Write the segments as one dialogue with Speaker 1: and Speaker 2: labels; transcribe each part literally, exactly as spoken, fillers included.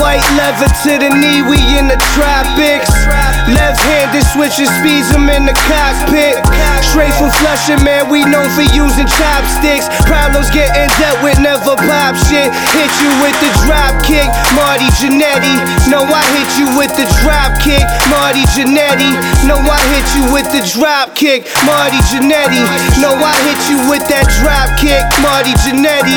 Speaker 1: White leather to the knee, we in the tropics. Left-handed switching speeds, I'm in the cockpit. Straight from Flushing, man, we known for using chopsticks. Problems getting dealt with, never pop shit. Hit you with the drop kick, Marty Jannetty. No, I hit you with the drop kick, Marty Jannetty. No, I hit you with the drop kick, Marty Jannetty. No, I hit you with that drop kick, Marty Jannetty.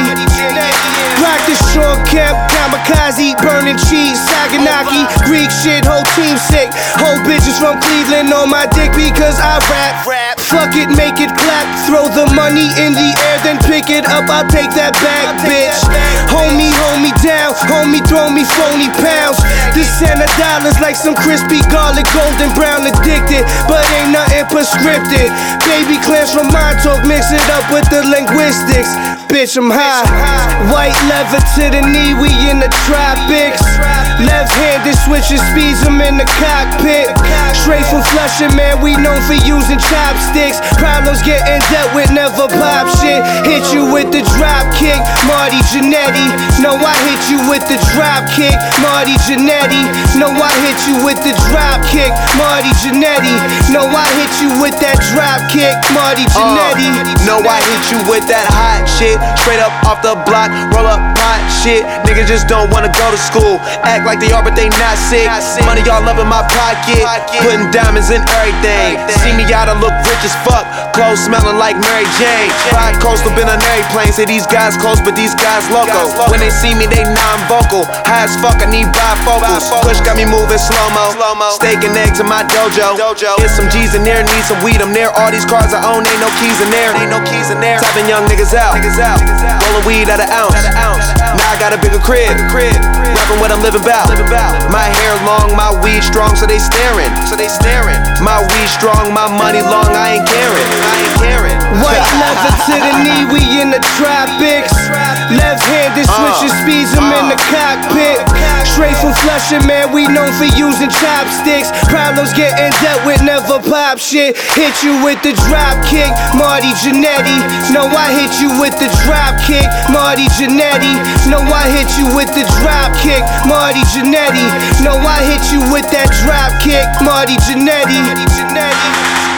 Speaker 1: Rock the Sean Kemp, kamikaze, burning cheese, Saganaki, Greek shit, whole team sick. Whole bitches from Cleveland on my dick because I rap. rap. Fuck it, make it clap. Throw the money in the air, then pick it up. I'll take that back, bitch. Hold me, hold me down. Hold me, throw me phony pounds. This cent of dollars like some crispy garlic, golden brown addicted. But ain't nothing prescripted. Baby clams from Montauk, mix it up with the linguistics. Bitch, I'm high. White leather to the knee, we in the tropics. Left-handed switching speeds, I'm in the cockpit. Straight from Flushing, man, we known for using chopsticks. Problems getting dealt with, never pop shit. Hit you with the drop kick, Marty Jannetty. No, I hit you with the drop kick, Marty Jannetty. No, I hit you with the drop kick, Marty Jannetty. No, I hit you with that drop kick, Marty Jannetty.
Speaker 2: Uh, no, I hit you with that hot shit. Straight up off the block, roll up hot shit. Niggas just don't wanna go to school. Act like they are, but they not sick. Money all up in my pocket, putting diamonds in everything. See me out, I look rich as fuck. Clothes smelling like Mary Jane. Ride coastal, been on airplanes. Say these guys close, but these guys loco. When they see me, they non-vocal. High as fuck, I need bifocals. Push got me moving slow-mo. Steak and eggs in my dojo. Get some G's in there, need some weed. I'm there. All these cars I own, ain't no keys in there. Ain't no keys in there. Tapping young niggas out. Rolling weed at an ounce. Now I got a bigger crib. Rapping what I'm living about. My hair long, my weed strong, so they staring. So they staring. My weed strong, my money long, I ain't caring. I ain't caring.
Speaker 1: White leather to the knee, we in the tropics. Left-handed switching speeds, I'm in the cockpit. Straight from Flushing, man, we known for using chopsticks. Problems getting dealt with, never pop shit. Hit you with the drop kick, Marty Jannetty. No, I hit you with the drop kick, Marty Jannetty. No, I hit you with the drop kick, Marty Jannetty. No, I hit you with that drop kick, Marty Jannetty.